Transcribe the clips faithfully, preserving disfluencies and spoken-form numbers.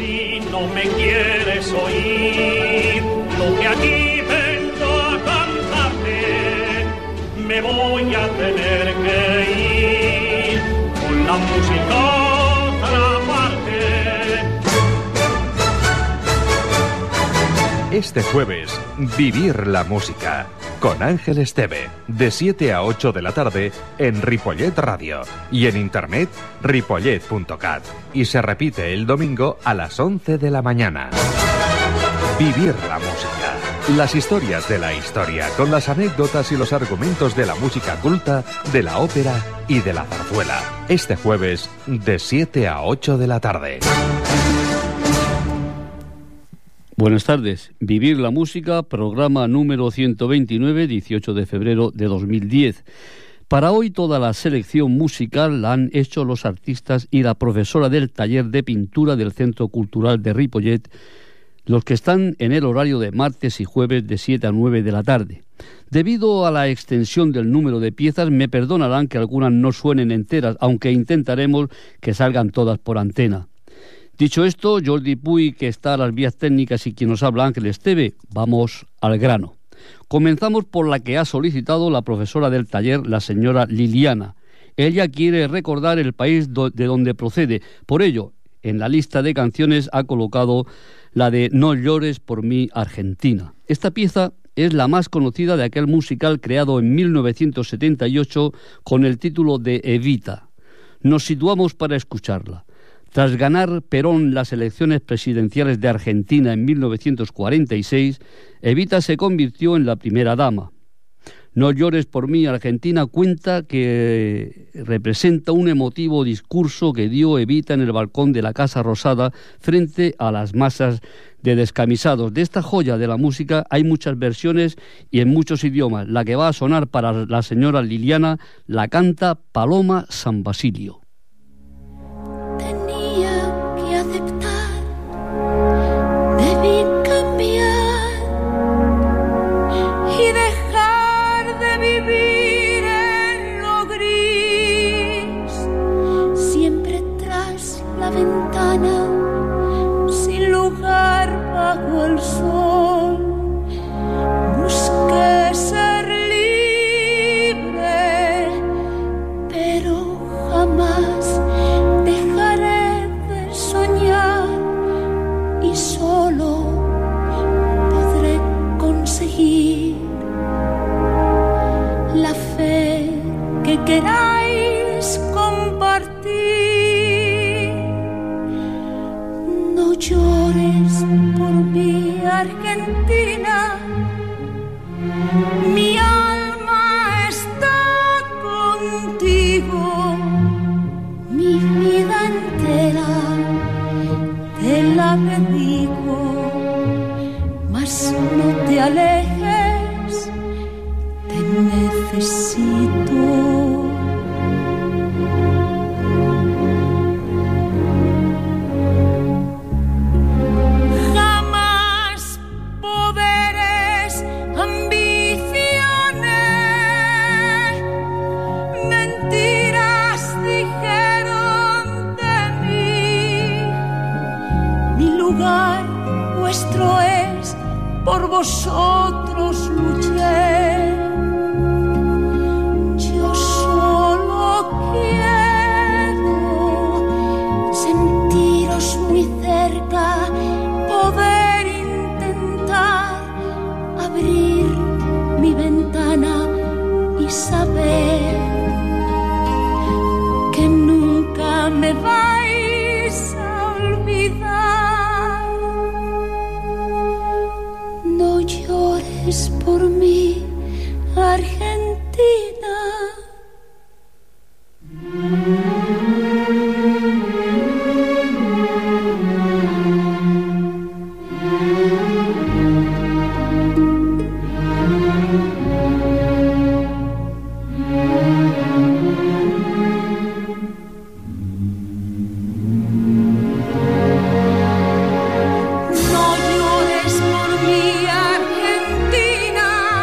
si no me quieres oír lo que aquí vengo a cantarte, me voy a tener que ir con la música a otra parte. Este jueves, Vivir la Música, con Ángel Esteve, de siete a ocho de la tarde en Ripollet Radio y en internet ripollet punto cat. Y se repite el domingo a las once de la mañana. Vivir la Música, las historias de la historia, con las anécdotas y los argumentos de la música culta, de la ópera y de la zarzuela. Este jueves, de siete a ocho de la tarde. Buenas tardes. Vivir la Música, programa número ciento veintinueve, dieciocho de febrero de dos mil diez. Para hoy toda la selección musical la han hecho los artistas y la profesora del taller de pintura del Centro Cultural de Ripollet, los que están en el horario de martes y jueves de siete a nueve de la tarde. Debido a la extensión del número de piezas, me perdonarán que algunas no suenen enteras, aunque intentaremos que salgan todas por antena. Dicho esto, Jordi Puy, que está a las vías técnicas, y quien nos habla, Ángel Esteve, vamos al grano. Comenzamos por la que ha solicitado la profesora del taller, la señora Liliana. Ella quiere recordar el país do- de donde procede. Por ello, en la lista de canciones ha colocado la de No llores por mí, Argentina. Esta pieza es la más conocida de aquel musical creado en mil novecientos setenta y ocho con el título de Evita. Nos situamos para escucharla. Tras ganar Perón las elecciones presidenciales de Argentina en mil novecientos cuarenta y seis, Evita se convirtió en la primera dama. No llores por mí, Argentina cuenta que representa un emotivo discurso que dio Evita en el balcón de la Casa Rosada frente a las masas de descamisados. De esta joya de la música hay muchas versiones y en muchos idiomas. La que va a sonar para la señora Liliana la canta Paloma San Basilio. El sol, busqué ser libre, pero jamás dejaré de soñar y solo podré conseguir la fe que queráis compartir. No llores por mi Argentina, mi alma está contigo, mi vida entera te la dedico, mas no te alejes, te necesito. Vuestro es, por vosotros luché. Yo solo quiero sentiros muy cerca, poder intentar abrir mi ventana y saber que nunca me vais a olvidar. No llores por mí, Argentina. No llores por mí, Argentina.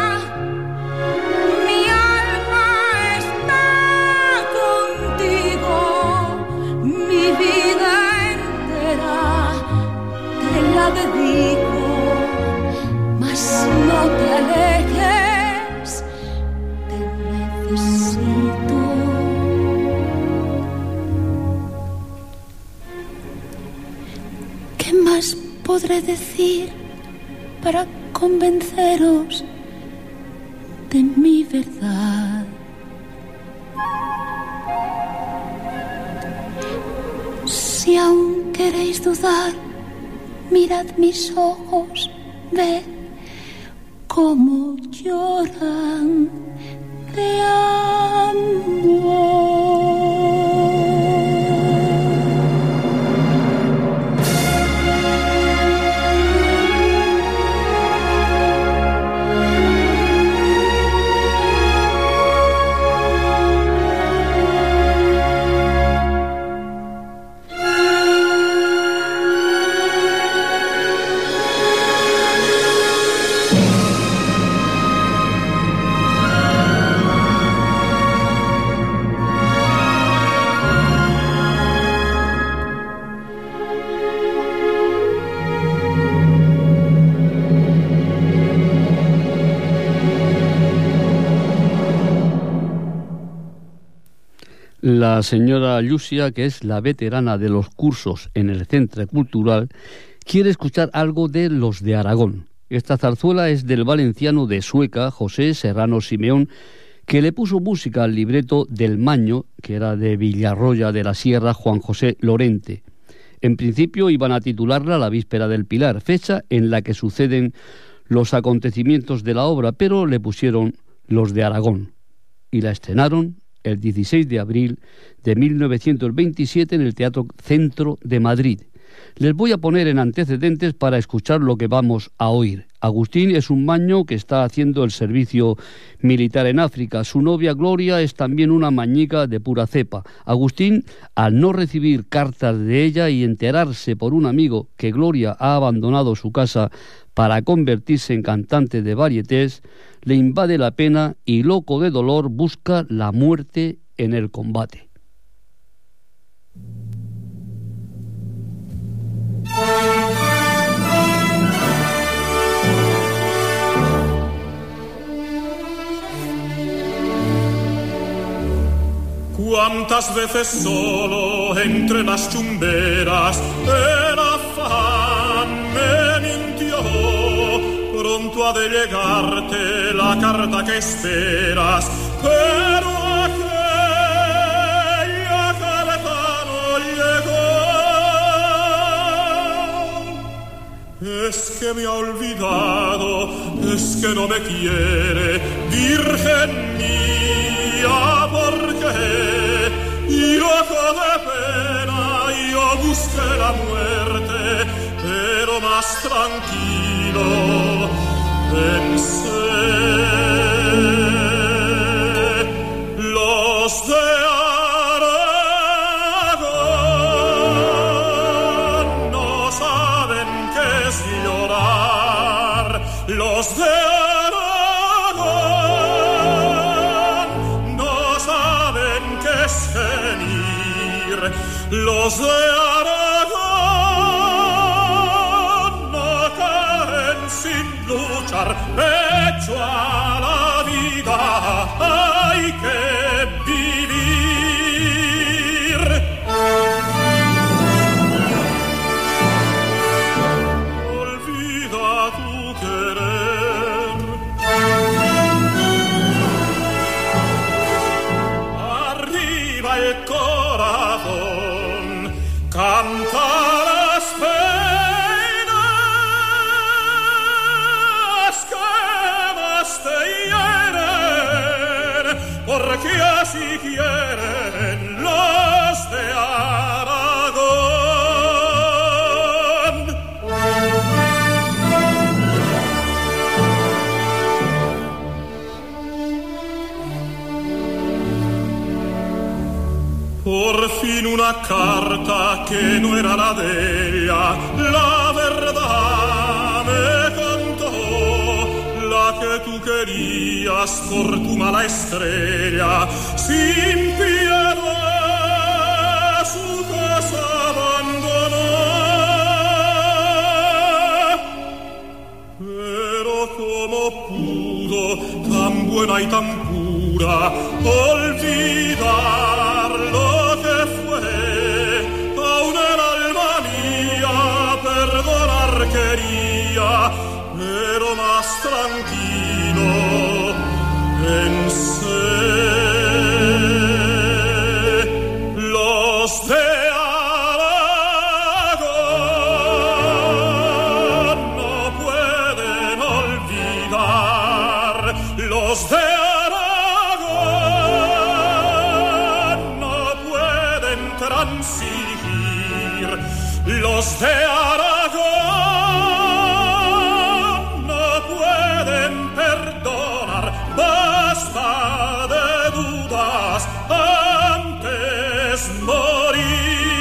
dedico, mas no te alejes, te necesito. ¿Qué más podré decir para convenceros de mi verdad? Si aún queréis dudar, mirad mis ojos, ved cómo lloran de amor. La señora Lucia, que es la veterana de los cursos en el Centro Cultural, quiere escuchar algo de Los de Aragón. Esta zarzuela es del valenciano de Sueca, José Serrano Simeón, que le puso música al libreto del Maño, que era de Villarroya de la Sierra, Juan José Lorente. En principio iban a titularla La Víspera del Pilar, fecha en la que suceden los acontecimientos de la obra, pero le pusieron Los de Aragón y la estrenaron el dieciséis de abril de mil novecientos veintisiete en el Teatro Centro de Madrid. Les voy a poner en antecedentes para escuchar lo que vamos a oír. Agustín es un maño que está haciendo el servicio militar en África. Su novia Gloria es también una mañica de pura cepa. Agustín, al no recibir cartas de ella y enterarse por un amigo que Gloria ha abandonado su casa para convertirse en cantante de varietés, le invade la pena y, loco de dolor, busca la muerte en el combate. Cuántas veces solo entre las chumberas el afán me mintió, pronto ha de llegarte la carta que esperas, pero aquella carta no llegó. Es que me ha olvidado, es que no me quiere, virgen mía, ¿por qué? Y loco de pena yo busqué la muerte, pero más tranquilo pensé. Los de Aragón no saben qué es llorar. Los de Los de Aragón no caen sin luchar, pecho a la vida hay que vivir. Olvida tu querer, arriba el corazón, canta las penas que más te hieren, porque así quieren los de Aragón. Por fin una carta que no era la de ella, la verdad me contó, la que tú querías por tu mala estrella, sin piedad su casa abandonó. y tan pura, olvidar lo que fue, aún el alma mía perdonar quería, pero más tranquilo pensé. Los de Los de Aragón no pueden transigir, los de Aragón no pueden perdonar, basta de dudas antes morir.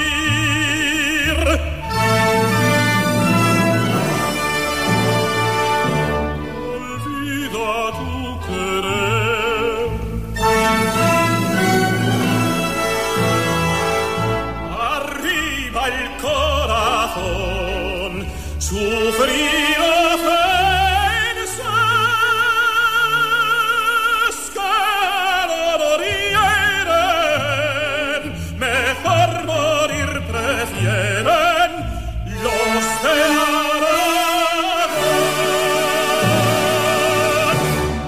Sufrir ofensas que no morieren, mejor morir prefieren los de Aragón.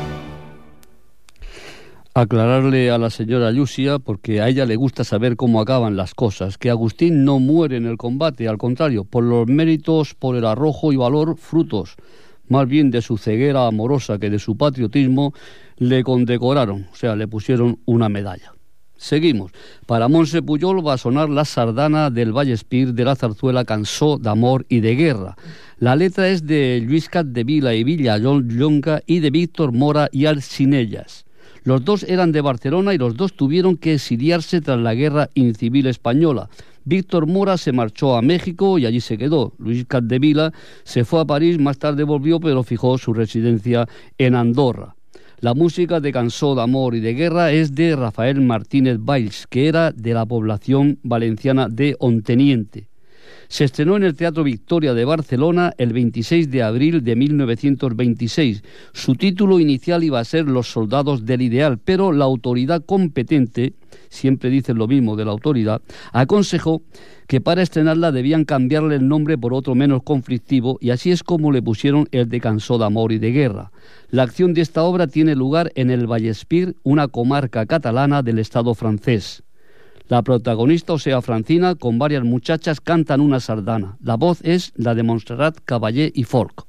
Aclararle a la señora Lucia, porque a ella le gusta saber cómo acaban las cosas, que Agustín no muere en el combate, al contrario, por los méritos, por el arrojo y valor, frutos, más bien de su ceguera amorosa que de su patriotismo, le condecoraron, o sea, le pusieron una medalla. Seguimos. Para Montse Pujol va a sonar la sardana del Vallespir de la zarzuela Cançó d'amor y de guerra. La letra es de Lluís Capdevila y Vilallonga y de Víctor Mora y Alcinellas. Los dos eran de Barcelona y los dos tuvieron que exiliarse tras la guerra incivil española. Víctor Mora se marchó a México y allí se quedó. Lluís Capdevila se fue a París, más tarde volvió, pero fijó su residencia en Andorra. La música de Cançó d'amor y de guerra es de Rafael Martínez Valls, que era de la población valenciana de Onteniente. Se estrenó en el Teatro Victoria de Barcelona el veintiséis de abril de mil novecientos veintiséis. Su título inicial iba a ser Los soldados del ideal, pero la autoridad competente, siempre dicen lo mismo de la autoridad, aconsejó que para estrenarla debían cambiarle el nombre por otro menos conflictivo, y así es como le pusieron el de Cançó d'amor y de guerra. La acción de esta obra tiene lugar en el Vallespir, una comarca catalana del Estado francés. La protagonista, o sea, Francina, con varias muchachas cantan una sardana. La voz es la de Montserrat Caballé y Folk.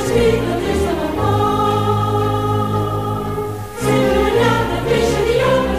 Speak of this amor, sing the love that we should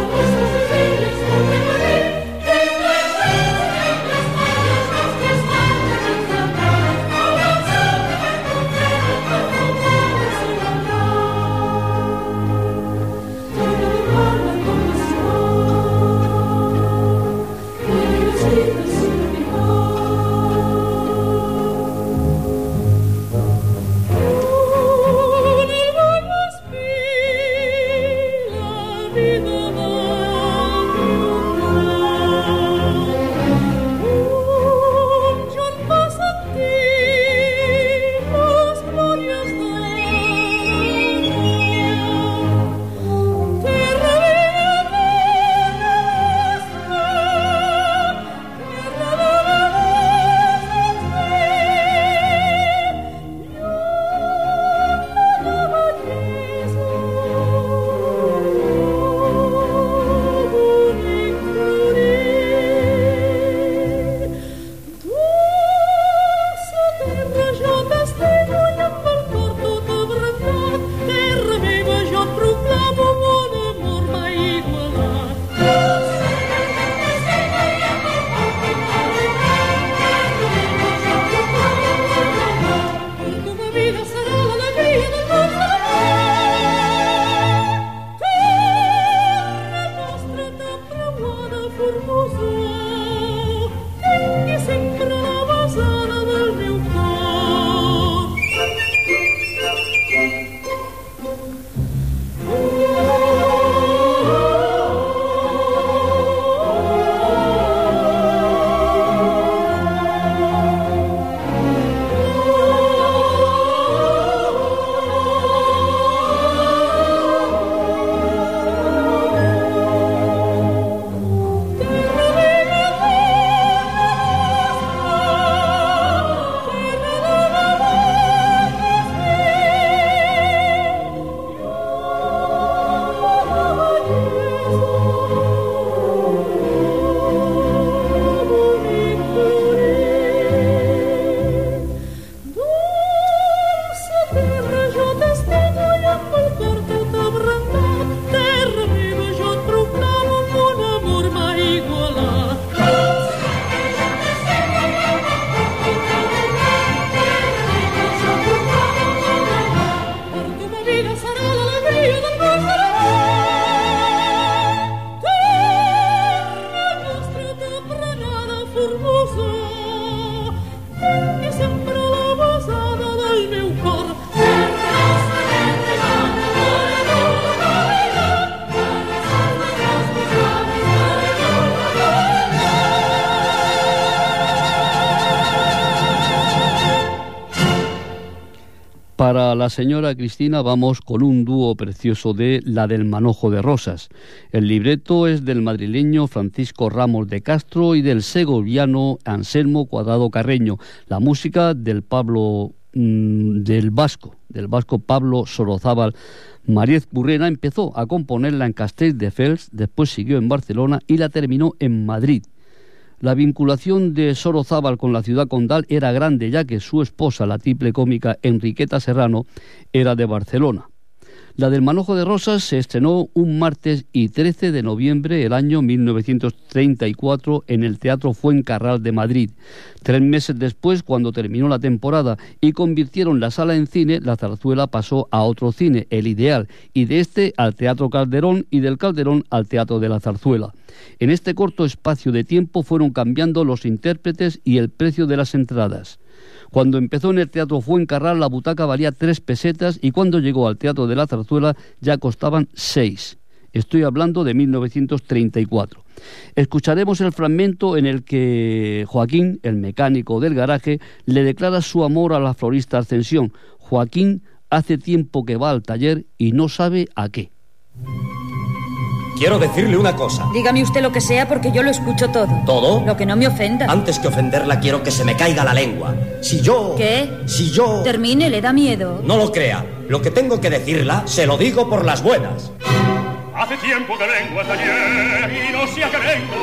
Para la señora Cristina vamos con un dúo precioso de La del Manojo de Rosas. El libreto es del madrileño Francisco Ramos de Castro y del segoviano Anselmo Cuadrado Carreño. La música del Pablo mmm, del vasco, del vasco Pablo Sorozábal Mariez Burrena. Empezó a componerla en Castelldefels, después siguió en Barcelona y la terminó en Madrid. La vinculación de Sorozábal con la ciudad condal era grande, ya que su esposa, la tiple cómica Enriqueta Serrano, era de Barcelona. La del Manojo de Rosas se estrenó un martes y trece de noviembre del año mil novecientos treinta y cuatro en el Teatro Fuencarral de Madrid. Tres meses después, cuando terminó la temporada y convirtieron la sala en cine, la zarzuela pasó a otro cine, El Ideal, y de este al Teatro Calderón y del Calderón al Teatro de la Zarzuela. En este corto espacio de tiempo fueron cambiando los intérpretes y el precio de las entradas. Cuando empezó en el Teatro Fuencarral la butaca valía tres pesetas y cuando llegó al Teatro de la Zarzuela ya costaban seis. Estoy hablando de mil novecientos treinta y cuatro. Escucharemos el fragmento en el que Joaquín, el mecánico del garaje, le declara su amor a la florista Ascensión. Joaquín hace tiempo que va al taller y no sabe a qué. Quiero decirle una cosa. Dígame usted lo que sea porque yo lo escucho todo. ¿Todo? Lo que no me ofenda. Antes que ofenderla quiero que se me caiga la lengua. Si yo... ¿Qué? Si yo... Termine, le da miedo. No lo crea. Lo que tengo que decirla, se lo digo por las buenas. Hace tiempo que vengo al taller y no sé a qué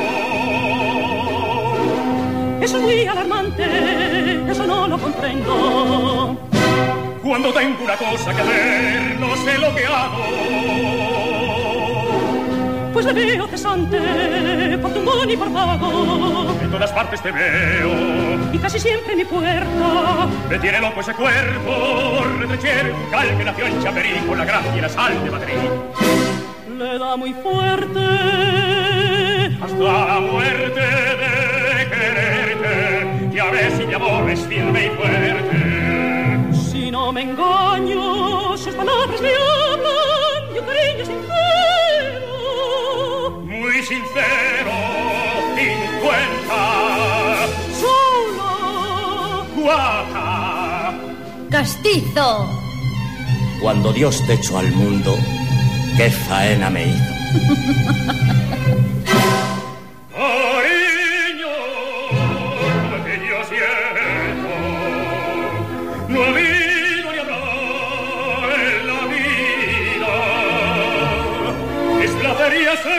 vengo. Eso es muy alarmante, eso no lo comprendo. Cuando tengo una cosa que hacer, no sé lo que hago. Pues le veo cesante, por tumbón y por vago. En todas partes te veo, y casi siempre en mi puerta. me tiene loco ese cuerpo, retrechero, un cal que nació en Chamberí con la gracia y la sal de Madrid. Le da muy fuerte, Hasta la muerte de quererte, y a ver si mi amor es firme y fuerte. si no me engaño, sus palabras me hablan de un cariño sincero. Muy sincero, cincuenta, Solo, guapa. ¡Castizo! Cuando Dios te echó al mundo, qué faena me hizo. Cariño, que yo siento, no he habido ni habrá en la vida. Es placer y es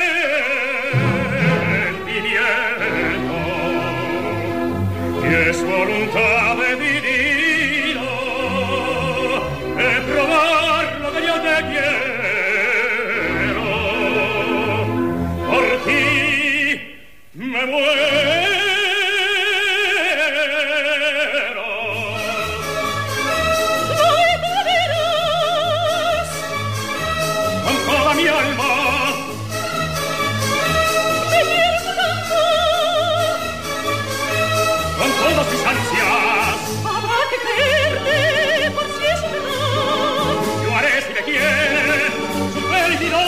sentimiento, y es voluntad de divina, de probar lo que yo te quiero. Por ti me muero. no me dirás, Con toda mi alma, te quiero tanto, con todas mis ansias, habrá que creerte por si es verdad. yo haré si me quiere su felicidad.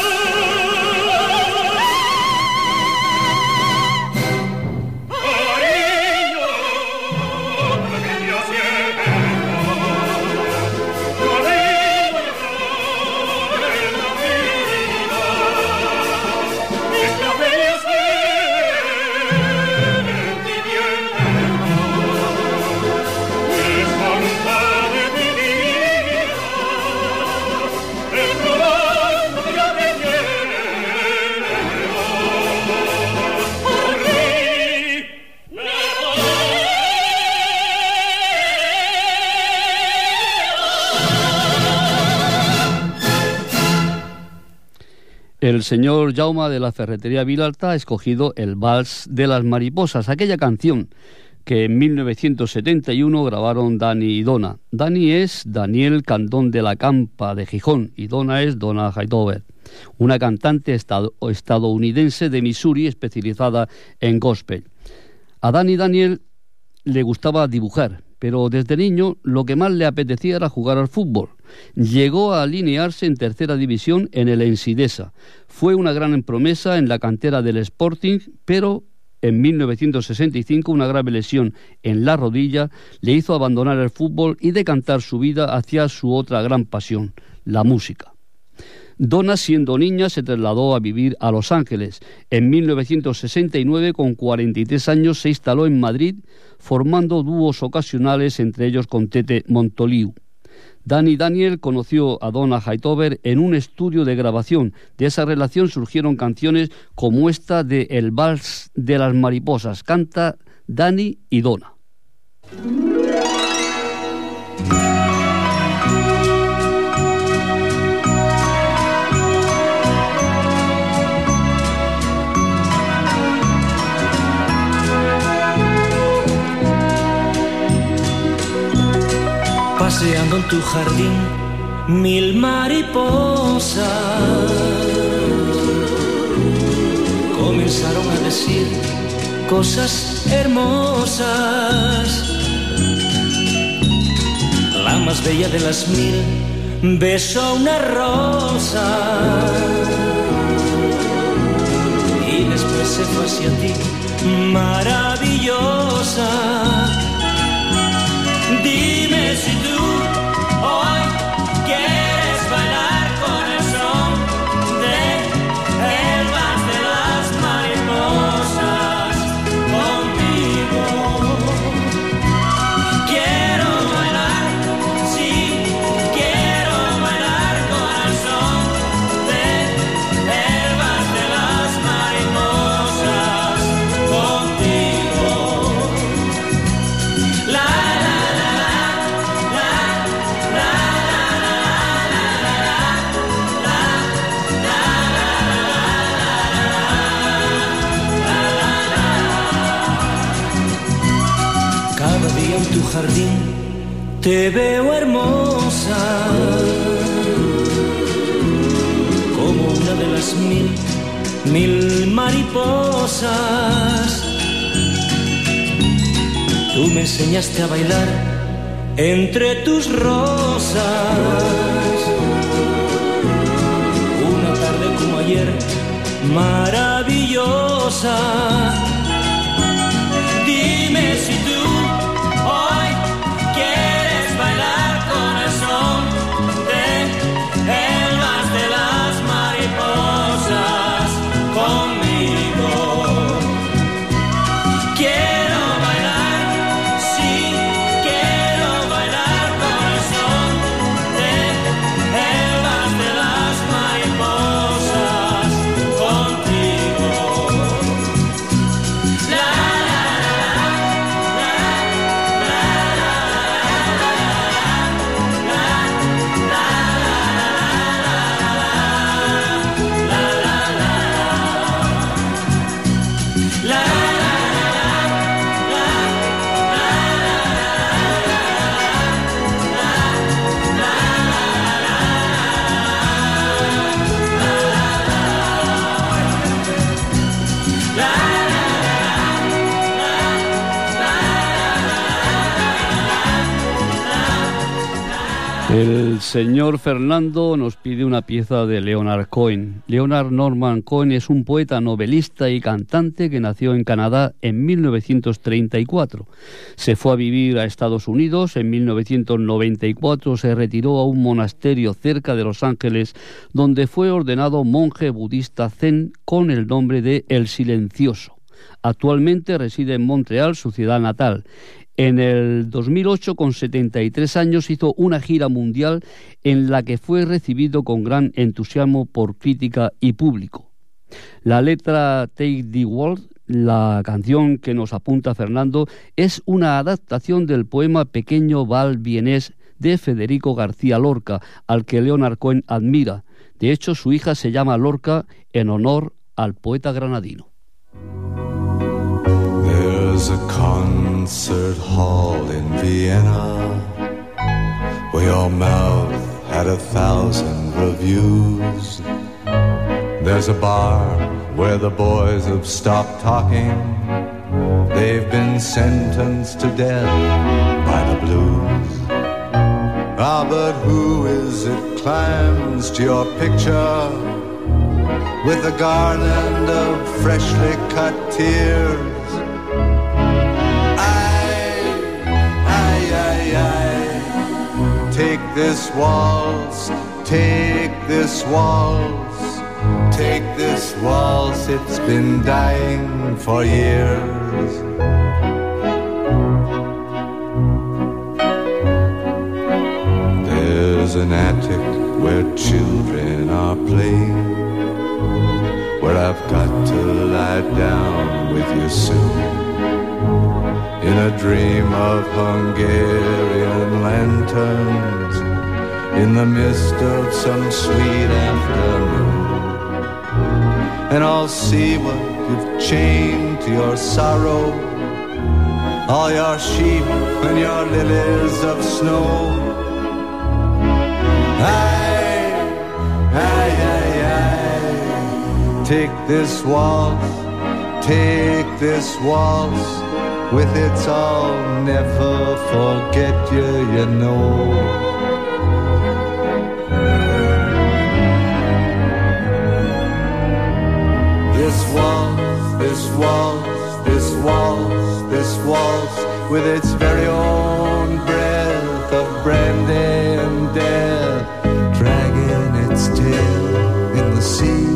Cariño, lo que yo siento, no he habido ni habrá en la vida. Es placer y es sentimiento, es voluntad de mi vida, de probar lo que yo te quiero. Por ti me El señor Jaume de la Ferretería Vilalta ha escogido el Vals de las Mariposas, aquella canción que en mil novecientos setenta y uno grabaron Dani y Dona. Dani es Daniel Candón de la Campa de Gijón y Dona es Donna Hightower, una cantante estad- estadounidense de Missouri especializada en gospel. A Dani Daniel le gustaba dibujar, pero desde niño lo que más le apetecía era jugar al fútbol. Llegó a alinearse en tercera división en el Ensidesa. Fue una gran promesa en la cantera del Sporting, pero En mil novecientos sesenta y cinco, una grave lesión en la rodilla le hizo abandonar el fútbol y decantar su vida hacia su otra gran pasión, la música. Donna, siendo niña, se trasladó a vivir a Los Ángeles. En mil novecientos sesenta y nueve, con cuarenta y tres años, se instaló en Madrid, formando dúos ocasionales, entre ellos con Tete Montoliu. Danny Daniel conoció a Donna Hightower en un estudio de grabación. De esa relación surgieron canciones como esta de El Vals de las Mariposas. Canta Danny y Donna. Paseando en tu jardín, mil mariposas comenzaron a decir cosas hermosas. La más bella de las mil besó una rosa y después se fue hacia ti, maravillosa. Dime si tú hoy quieres bailar con el son de el vals de las mariposas conmigo. Quiero bailar, sí, quiero bailar con el son de el vals de las mariposas contigo. La en tu jardín te veo hermosa, como una de las mil, mil mariposas. Tú me enseñaste a bailar entre tus rosas, una tarde como ayer, maravillosa. Dime si tú hoy quieres bailar con el son de el vals de las mariposas conmigo. Quiero bailar, sí, quiero bailar con el son de el vals de las mariposas contigo. La El señor Fernando nos pide una pieza de Leonard Cohen. Leonard Norman Cohen es un poeta, novelista y cantante que nació en Canadá en mil novecientos treinta y cuatro. Se fue a vivir a Estados Unidos. En mil novecientos noventa y cuatro se retiró a un monasterio cerca de Los Ángeles, donde fue ordenado monje budista zen con el nombre de El Silencioso. Actualmente reside en Montreal, su ciudad natal. En el dos mil ocho, con setenta y tres años, hizo una gira mundial en la que fue recibido con gran entusiasmo por crítica y público. La letra Take the World, la canción que nos apunta Fernando, es una adaptación del poema Pequeño Val vienés de Federico García Lorca, al que Leonard Cohen admira. De hecho, su hija se llama Lorca en honor al poeta granadino. There's a concert hall in Vienna where your mouth had a thousand reviews. There's a bar where the boys have stopped talking. They've been sentenced to death by the blues. Ah, but who is it climbs to your picture with a garland of freshly cut tears? this waltz, take this waltz, take this waltz, it's been dying for years. There's an attic where children are playing, where I've got to lie down with you soon, in a dream of Hungarian lanterns, in the mist of some sweet afternoon. And I'll see what you've chained to your sorrow, all your sheep and your lilies of snow. Aye, aye, aye, aye. Take this waltz, take this waltz, with its I'll never forget you, you know. This waltz, this waltz, this waltz, this waltz, with its very own breath of brandy and death, dragging its tail in the sea.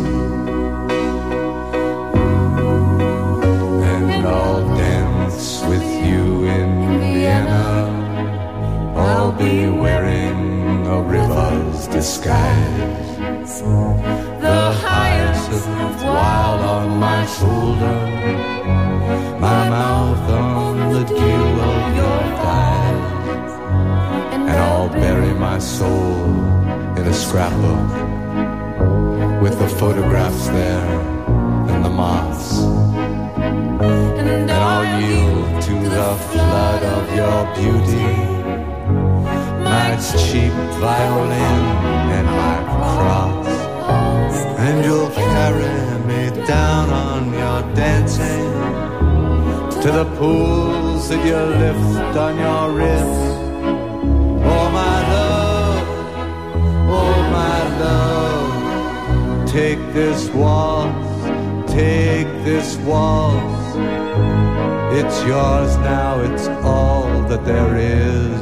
And I'll dance with you in Vienna, I'll be wearing a river's disguise, the hyacinth wild on my shoulder, my mouth on the dew of your thighs. And I'll bury my soul in a scrapbook, with the photographs there and the moths. And I'll yield to the flood of your beauty, my cheap violin and my cross. And you'll carry me down on your dancing, to the pools that you lift on your wrist. Oh my love, oh my love, take this waltz, take this waltz. It's yours now, it's all that there is.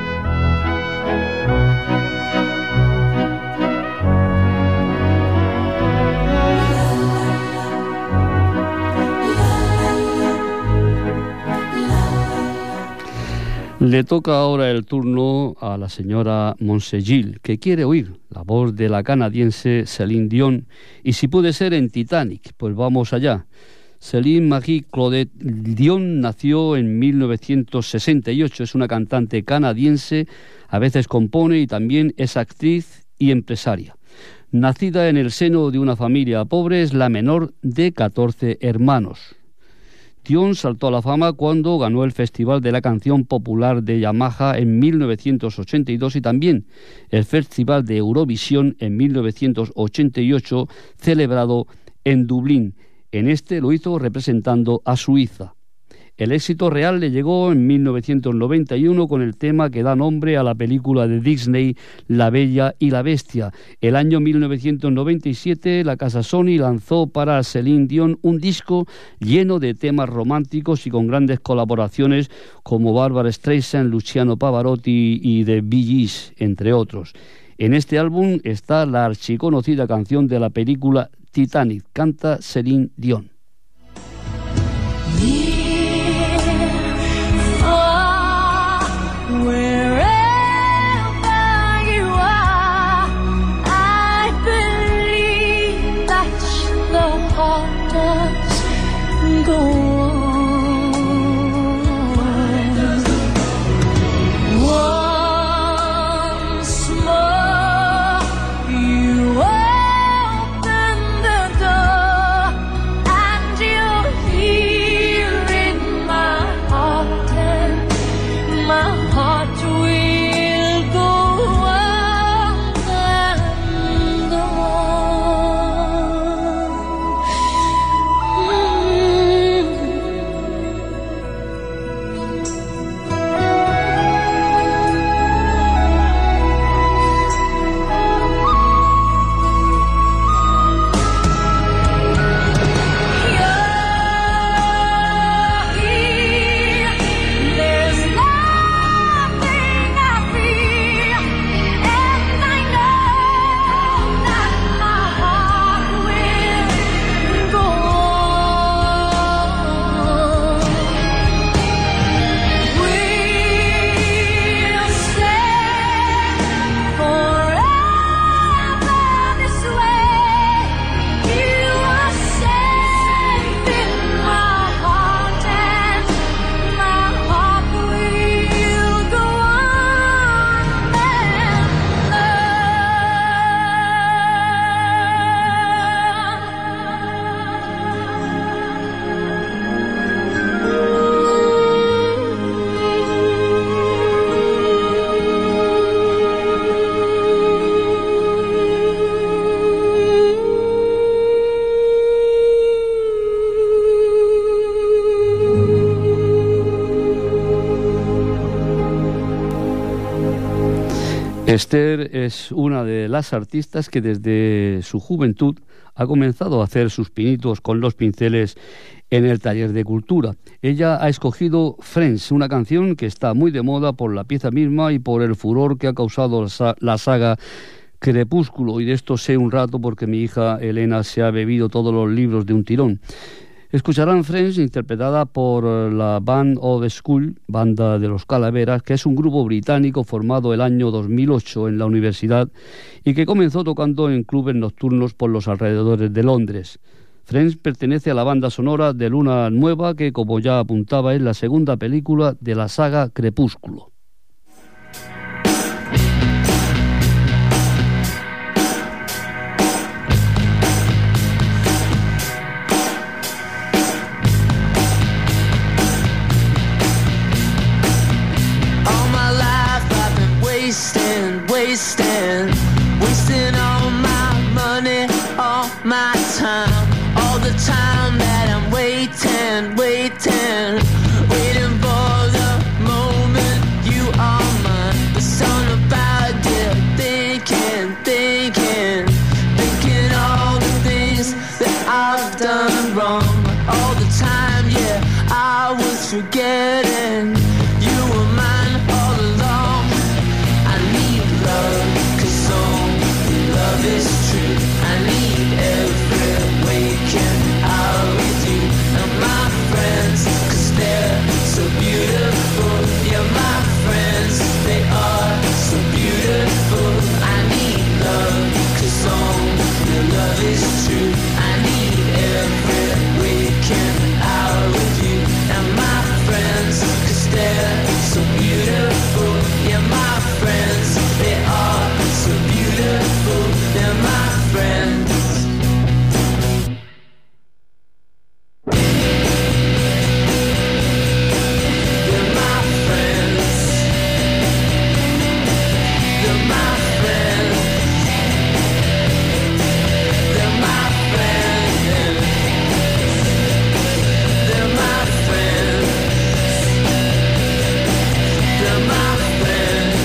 Le toca ahora el turno a la señora Monsegil, que quiere oír la voz de la canadiense Céline Dion, y si puede ser en Titanic, pues vamos allá. Céline Marie Claudette Dion nació en mil novecientos sesenta y ocho, es una cantante canadiense, a veces compone y también es actriz y empresaria. Nacida en el seno de una familia pobre, es la menor de catorce hermanos. Dion saltó a la fama cuando ganó el Festival de la Canción Popular de Yamaha en mil novecientos ochenta y dos y también el Festival de Eurovisión en mil novecientos ochenta y ocho, celebrado en Dublín. En este lo hizo representando a Suiza. El éxito real le llegó en mil novecientos noventa y uno con el tema que da nombre a la película de Disney La Bella y la Bestia. El año mil novecientos noventa y siete la casa Sony lanzó para Céline Dion un disco lleno de temas románticos y con grandes colaboraciones como Barbra Streisand, Luciano Pavarotti y The Bee Gees, entre otros. En este álbum está la archiconocida canción de la película Titanic, canta Céline Dion. Esther es una de las artistas que desde su juventud ha comenzado a hacer sus pinitos con los pinceles en el taller de cultura. Ella ha escogido Friends, una canción que está muy de moda por la pieza misma y por el furor que ha causado la saga Crepúsculo, y de esto sé un rato porque mi hija Elena se ha bebido todos los libros de un tirón. Escucharán Friends, interpretada por la Band of School, banda de los Calaveras, que es un grupo británico formado el año dos mil ocho en la universidad y que comenzó tocando en clubes nocturnos por los alrededores de Londres. Friends pertenece a la banda sonora de Luna Nueva, que, como ya apuntaba, es la segunda película de la saga Crepúsculo. Wasting, wasting, wasting all my money, all my time, all the time that I'm waiting, waiting, waiting for the moment you are mine. There's something about you, thinking, thinking, thinking all the things that I've done wrong. All the time, yeah, I was forgetting you were mine all along. Cause only love is true. I need every waking hour with you. And my friends, cause they're so beautiful. Yeah, my friends, they are so beautiful. I need love, cause only love is true. I need every waking hour with you. And my friends, cause they're so beautiful. Yeah, my friends, they are so beautiful. They're my friends. They're my friends. They're my friends. They're my friends. They're my friends. They're my friends.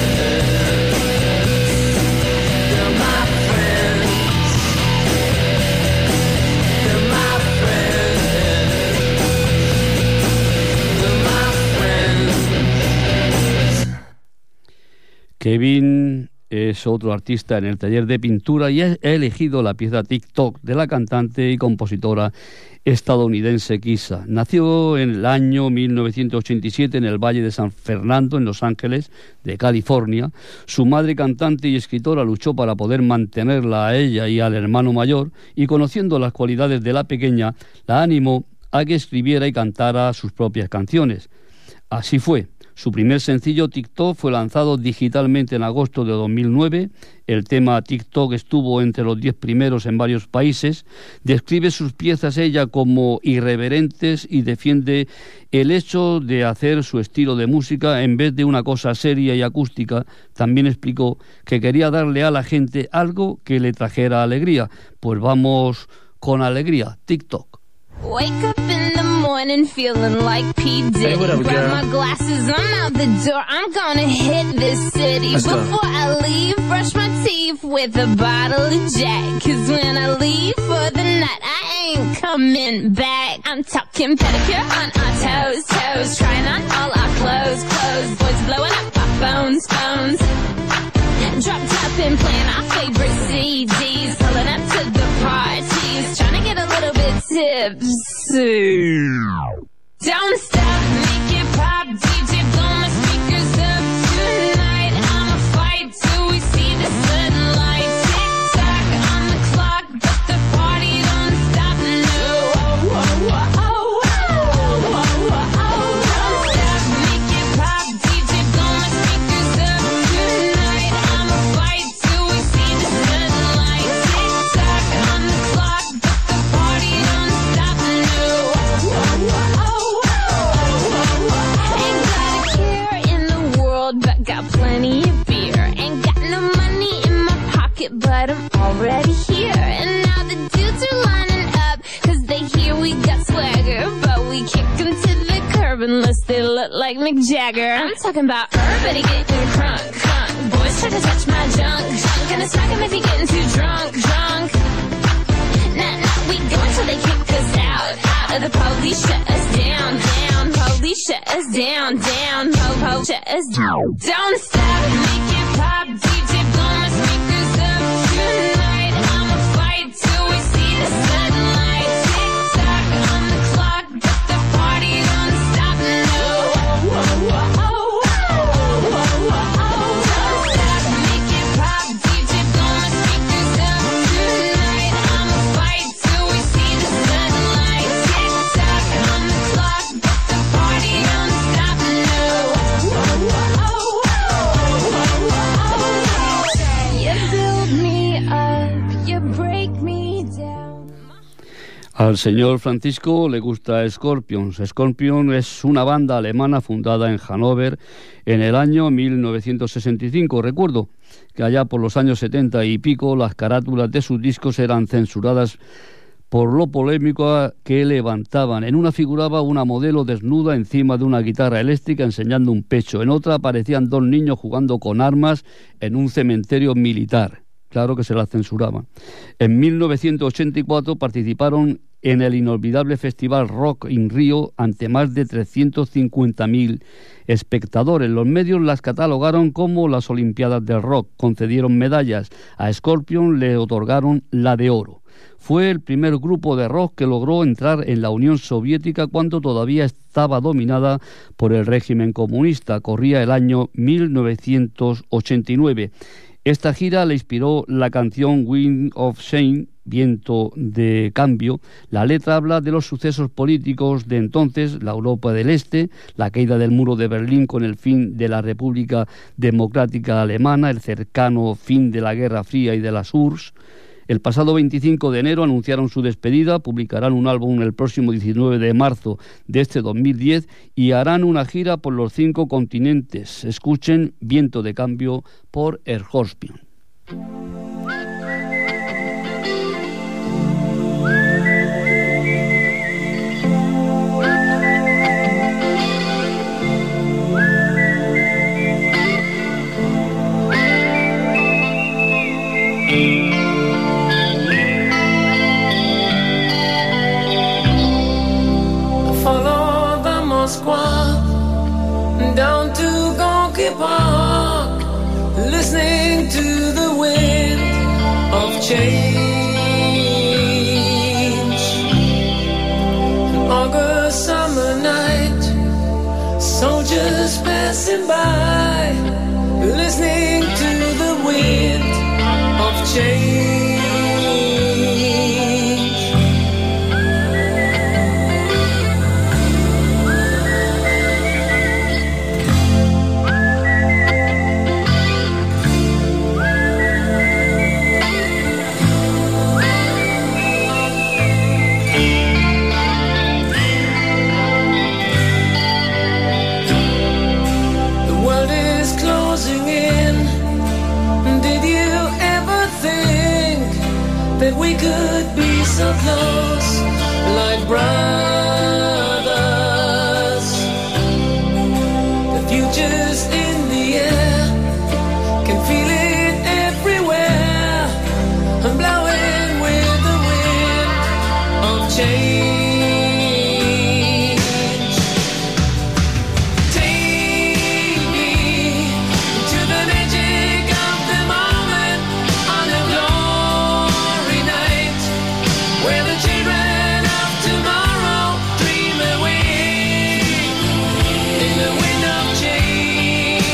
Kevin es otro artista en el taller de pintura y ha elegido la pieza TikTok de la cantante y compositora estadounidense Kisa. Nació en el año mil novecientos ochenta y siete en el Valle de San Fernando, en Los Ángeles, de California. Su madre, cantante y escritora, luchó para poder mantenerla a ella y al hermano mayor, y conociendo las cualidades de la pequeña, la animó a que escribiera y cantara sus propias canciones. Así fue. Su primer sencillo, TikTok, fue lanzado digitalmente en agosto de dos mil nueve. El tema TikTok estuvo entre los diez primeros en varios países. Describe sus piezas ella como irreverentes y defiende el hecho de hacer su estilo de música en vez de una cosa seria y acústica. También explicó que quería darle a la gente algo que le trajera alegría. Pues vamos con alegría, TikTok. Wake up in the morning feeling like P. Diddy. Hey, what up, Grab girl? my glasses, I'm out the door. I'm gonna hit this city. Let's go. Before I leave, brush my teeth with a bottle of Jack. Cause when I leave for the night, I ain't coming back. I'm talking pedicure on our toes, toes. Trying on all our clothes, clothes. Boys blowing up our phones, phones. Drop top and playing our favorite C Ds. Pulling up to the parties. Trying to get a little bit tipsy. Don't stop, make it pop. D J, blow my speakers up tonight. I'ma fight till we see the sunlight. Tick tock on the clock, but the party don't stop. No. Oh, oh, oh, oh, oh, oh, oh. Don't stop, make it pop. D J, blow my speakers up tonight. I'ma fight till we see the sunlight. Tick tock on the clock, but the party don't stop. No. Oh, oh, oh, oh, oh, oh. Ain't got a care in the world, but got plenty of beer. Ain't got no money in my pocket, but I'm already here. And now the dudes are lining up, cause they hear we got swagger. But we kick them to the curb unless they look like Mick Jagger. I'm talking about everybody getting crunk, crunk. boys try to touch my junk, junk. Gonna smack him if he getting too drunk, drunk. Nah, nah, we go until they kick us out, out. Or the police shut us down, down. Police shut us down, down. Po, po, shut us down. Don't stop, make it pop. D J blow my speakers up tonight. I'ma fight till we see the sunlight. Tick tock on the clock, but the party don't stop, no. Whoa, whoa, whoa. Al señor Francisco le gusta Scorpions. Scorpions es una banda alemana fundada en Hannover en el año mil novecientos sesenta y cinco. Recuerdo que allá por los años setenta y pico las carátulas de sus discos eran censuradas por lo polémico que levantaban. En una figuraba una modelo desnuda encima de una guitarra eléctrica enseñando un pecho. En otra aparecían dos niños jugando con armas en un cementerio militar. Claro que se la censuraban. En mil novecientos ochenta y cuatro participaron en el inolvidable festival Rock in Rio ante más de trescientos cincuenta mil espectadores. Los medios las catalogaron como las Olimpiadas del Rock. Concedieron medallas. A Scorpion le otorgaron la de oro. Fue el primer grupo de rock que logró entrar en la Unión Soviética cuando todavía estaba dominada por el régimen comunista. Corría el año mil novecientos ochenta y nueve. Esta gira le inspiró la canción Wind of Change, Viento de Cambio. La letra habla de los sucesos políticos de entonces, la Europa del Este, la caída del muro de Berlín con el fin de la República Democrática Alemana, el cercano fin de la Guerra Fría y de las U R S S. El pasado veinticinco de enero anunciaron su despedida, publicarán un álbum el próximo diecinueve de marzo de este dos mil diez y harán una gira por los cinco continentes. Escuchen Viento de Cambio por Scorpion. Down to Gonky Park, listening to the wind of change. An August summer night, soldiers passing by, listening to the wind of change. That we could be so close, like brothers. The future's in the air, can feel it everywhere. I'm blowing with the wind of change. Take me to the magic of the moment on the glory night, where the children of tomorrow dream away in the wind of change.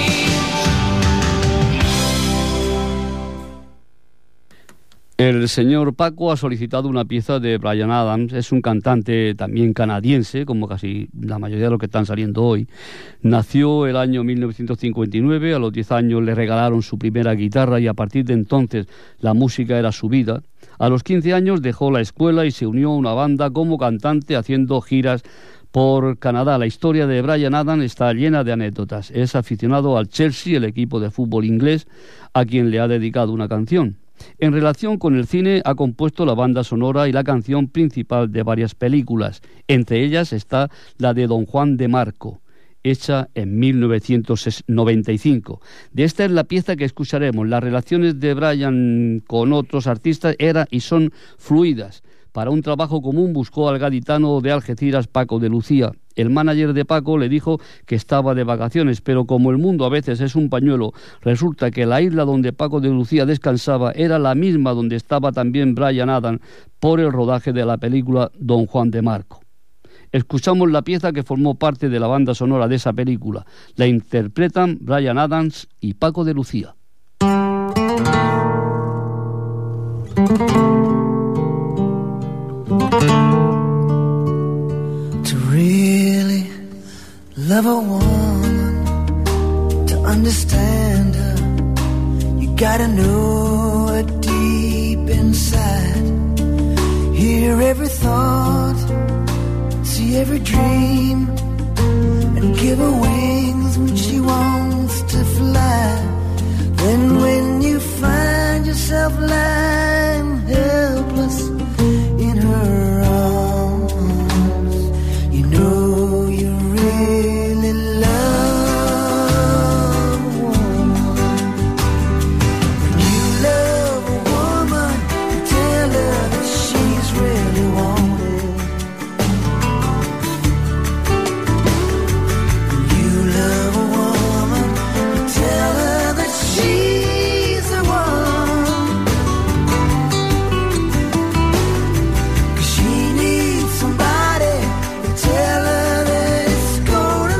El señor Paco ha solicitado una pieza de Bryan Adams. Es un cantante también canadiense, como casi la mayoría de los que están saliendo hoy. Nació el año mil novecientos cincuenta y nueve, a los diez años le regalaron su primera guitarra y a partir de entonces la música era su vida. A los quince años dejó la escuela y se unió a una banda como cantante haciendo giras por Canadá. La historia de Bryan Adams está llena de anécdotas. Es aficionado al Chelsea, el equipo de fútbol inglés, a quien le ha dedicado una canción. En relación con el cine, ha compuesto la banda sonora y la canción principal de varias películas. Entre ellas está la de Don Juan de Marco. hecha en mil novecientos noventa y cinco. De esta es la pieza que escucharemos. Las relaciones de Brian con otros artistas eran y son fluidas. Para un trabajo común buscó al gaditano de Algeciras, Paco de Lucía. El manager de Paco le dijo que estaba de vacaciones, pero como el mundo a veces es un pañuelo, resulta que la isla donde Paco de Lucía descansaba era la misma donde estaba también Bryan Adams por el rodaje de la película Don Juan de Marco. Escuchamos la pieza que formó parte de la banda sonora de esa película. La interpretan Bryan Adams y Paco de Lucía. To really love a woman, to understand her, you gotta know her deep inside. Hear every thought, see every dream, and give her wings when she wants to fly. Then when you find yourself lying helpless in her arms, you know you really love a woman. When you love a woman, you tell her that she's really wanted. When you love a woman, you tell her that she's the one. 'Cause she needs somebody to tell her that it's gonna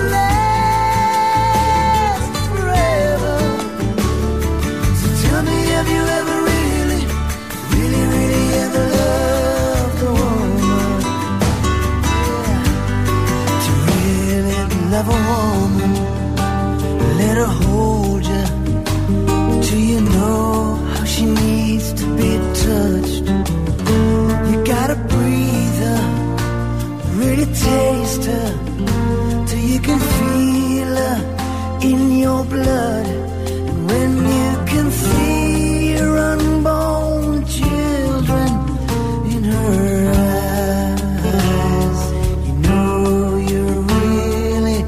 last forever. So tell me, have you ever really, really, really ever loved a woman? Yeah. To really love a woman, let her hold you till you know how she needs to be touched. You gotta breathe her, really taste her, till you can feel her in your blood. And when you can see your unborn children in her eyes, you know you really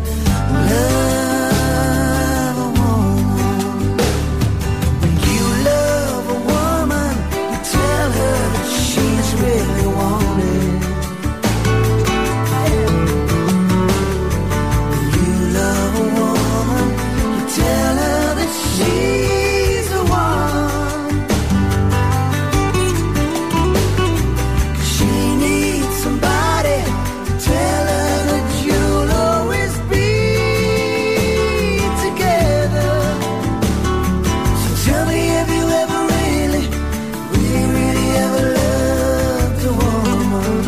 love a woman. When you love a woman, you tell her that she's really wanted. When you love a woman, you tell her that she's the one. 'Cause she needs somebody to tell her that you'll always be together. So tell me, have you ever really, really, really ever loved a woman?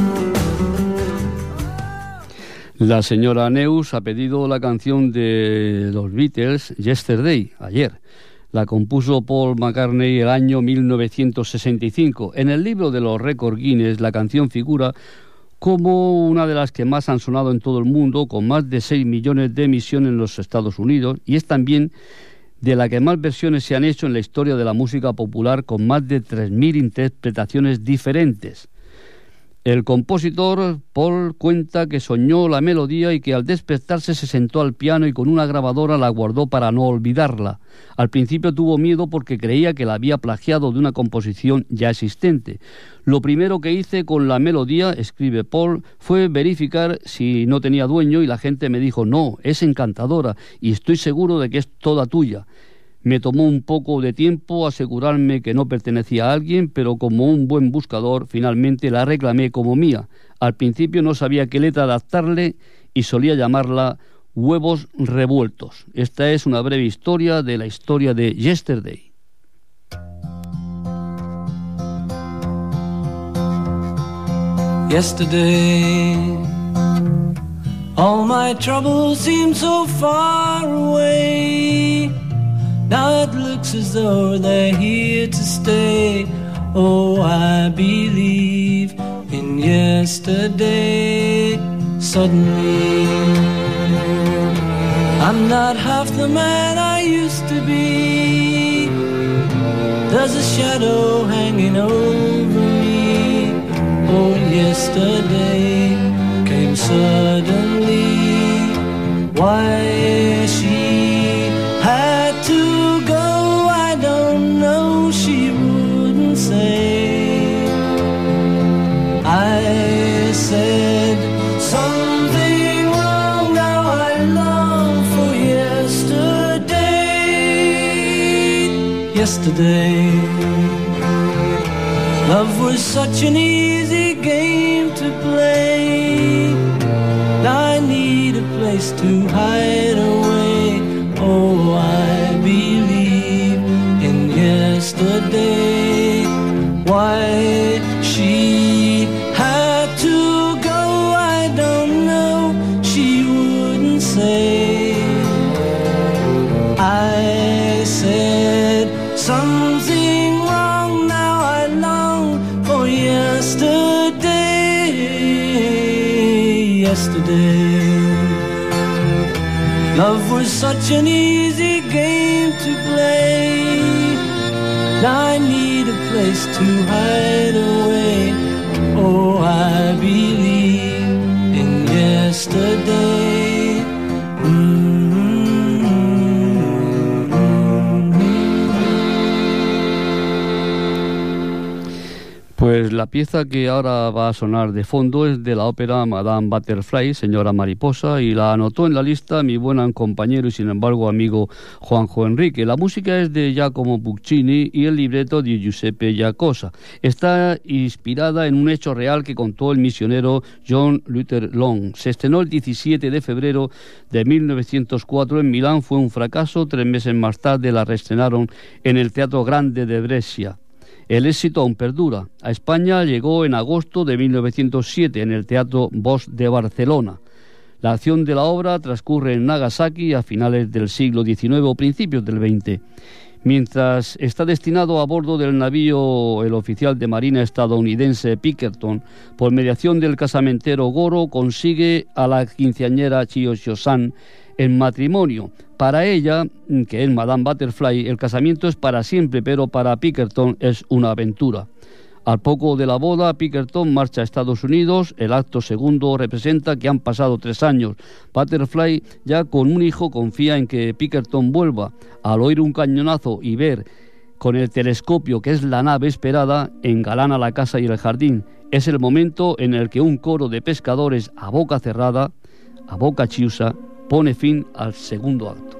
La señora Neus ha pedido la canción de los Beatles, Yesterday, ayer. La compuso Paul McCartney el año mil novecientos sesenta y cinco. En el libro de los récords Guinness, la canción figura como una de las que más han sonado en todo el mundo, con más de seis millones de emisiones en los Estados Unidos, y es también de la que más versiones se han hecho en la historia de la música popular, con más de tres mil interpretaciones diferentes. El compositor Paul cuenta que soñó la melodía y que al despertarse se sentó al piano y con una grabadora la guardó para no olvidarla. Al principio tuvo miedo porque creía que la había plagiado de una composición ya existente. Lo primero que hice con la melodía, escribe Paul, fue verificar si no tenía dueño y la gente me dijo, no, es encantadora y estoy seguro de que es toda tuya. Me tomó un poco de tiempo asegurarme que no pertenecía a alguien, pero como un buen buscador, finalmente la reclamé como mía. Al principio no sabía qué letra adaptarle y solía llamarla Huevos Revueltos. Esta es una breve historia de la historia de Yesterday. Yesterday, all my troubles seem so far away. Now it looks as though they're here to stay. Oh, I believe in yesterday. Suddenly, I'm not half the man I used to be. There's a shadow hanging over me. Oh, yesterday came suddenly. Why I said something wrong, now I long for yesterday. Yesterday, love was such an easy game to play. Now I need a place to hide away. Oh, I believe in yesterday. Why she had to go, I don't know. She wouldn't say. I said something wrong, now I long for yesterday. Yesterday, love was such an easy game to play. Now I need a place to hide away. Oh, I believe in yesterday. Mm-hmm. Pues la pieza que ahora va a sonar de fondo es de la ópera Madame Butterfly, señora mariposa, y la anotó en la lista mi buen compañero y sin embargo amigo Juanjo Enrique. La música es de Giacomo Puccini y el libreto de Giuseppe Giacosa. Está inspirada en un hecho real que contó el misionero John Luther Long. Se estrenó el diecisiete de febrero de mil novecientos cuatro en Milán, fue un fracaso. Tres meses más tarde la reestrenaron en el Teatro Grande de Brescia. El éxito aún perdura. A España llegó en agosto de mil novecientos siete en el Teatro Bosch de Barcelona. La acción de la obra transcurre en Nagasaki a finales del siglo diecinueve o principios del veinte. Mientras está destinado a bordo del navío el oficial de marina estadounidense Pinkerton, por mediación del casamentero Goro, consigue a la quinceañera Chiyo-San en matrimonio. Para ella, que es Madame Butterfly, el casamiento es para siempre, pero para Pinkerton es una aventura. Al poco de la boda, Pinkerton marcha a Estados Unidos. El acto segundo representa que han pasado tres años. Butterfly, ya con un hijo, confía en que Pinkerton vuelva. Al oír un cañonazo y ver con el telescopio que es la nave esperada, engalana la casa y el jardín. Es el momento en el que un coro de pescadores a boca cerrada, a boca chiusa, pone fin al segundo acto.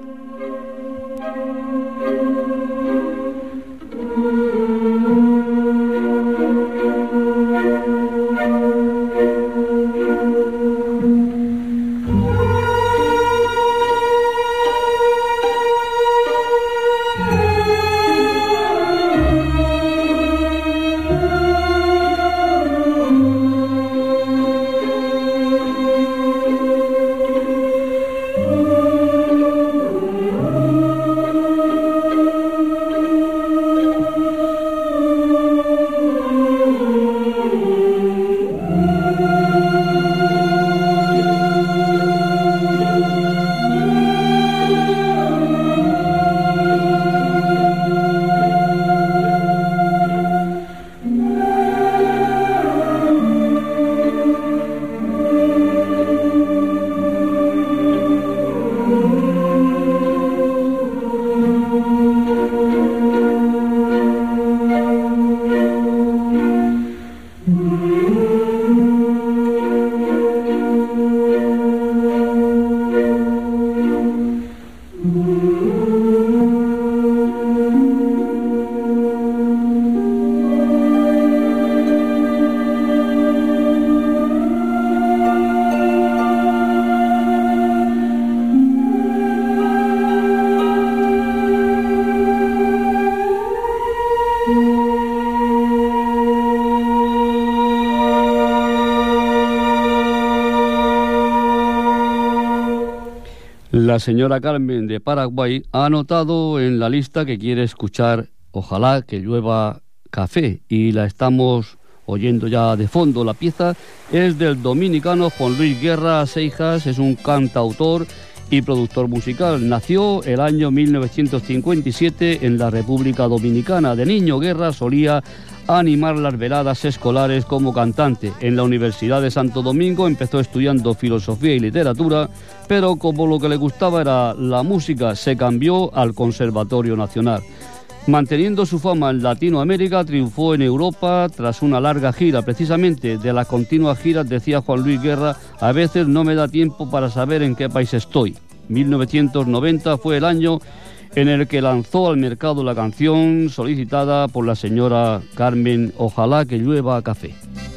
La señora Carmen de Paraguay ha anotado en la lista que quiere escuchar Ojalá que llueva café y la estamos oyendo ya de fondo. La pieza es del dominicano Juan Luis Guerra Seijas, es un cantautor y productor musical. Nació el año mil novecientos cincuenta y siete en la República Dominicana. De niño, Guerra solía animar las veladas escolares como cantante. En la Universidad de Santo Domingo empezó estudiando filosofía y literatura, pero como lo que le gustaba era la música, se cambió al Conservatorio Nacional. Manteniendo su fama en Latinoamérica, triunfó en Europa tras una larga gira. Precisamente de las continuas giras, decía Juan Luis Guerra, a veces no me da tiempo para saber en qué país estoy. mil novecientos noventa fue el año en el que lanzó al mercado la canción solicitada por la señora Carmen, Ojalá que llueva café.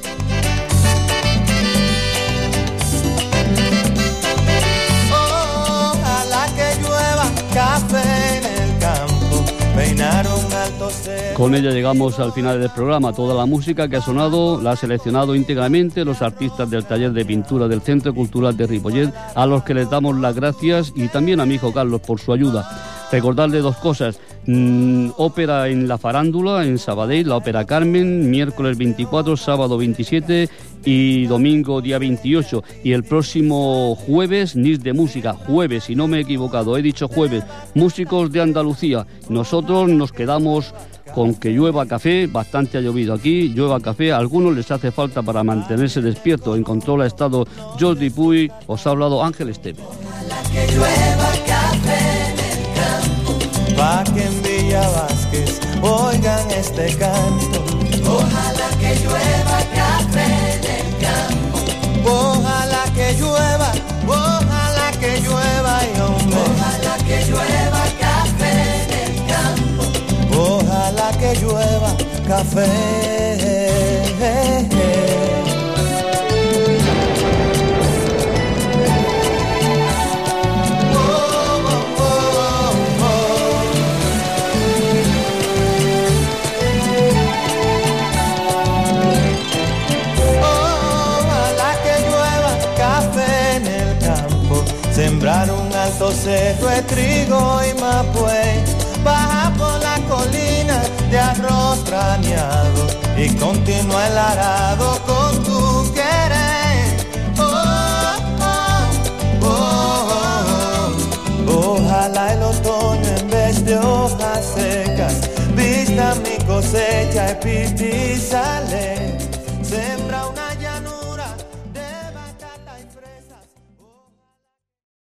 Ojalá que llueva café en el campo, peinar un alto cerro. Con ella llegamos al final del programa. Toda la música que ha sonado la ha seleccionado íntegramente los artistas del taller de pintura del Centro Cultural de Ripollet, a los que les damos las gracias, y también a mi hijo Carlos por su ayuda. Recordarle dos cosas: mm, ópera en la Farándula, en Sabadell, la ópera Carmen, miércoles veinticuatro, sábado veintisiete y domingo día veintiocho. Y el próximo jueves, N I S de Música, jueves, si no me he equivocado, he dicho jueves, músicos de Andalucía. Nosotros nos quedamos con que llueva café, bastante ha llovido aquí, llueva café, a algunos les hace falta para mantenerse despierto. En control ha estado Jordi Puy, os ha hablado Ángel Esteve. Ojalá que llueva café en el campo, pa' que en Villa Vázquez oigan este canto. Ojalá que llueva café en el campo, ojalá que llueva, ojalá que llueva y hombre. Ojalá que llueva café en el campo, ojalá que llueva café. Sembrar un alto cerro de trigo y mapuey, baja por la colina de arroz trañado y continúa el arado con tu querer. Oh, oh, oh, oh. Ojalá el otoño en vez de hojas secas vista mi cosecha y pipí sale.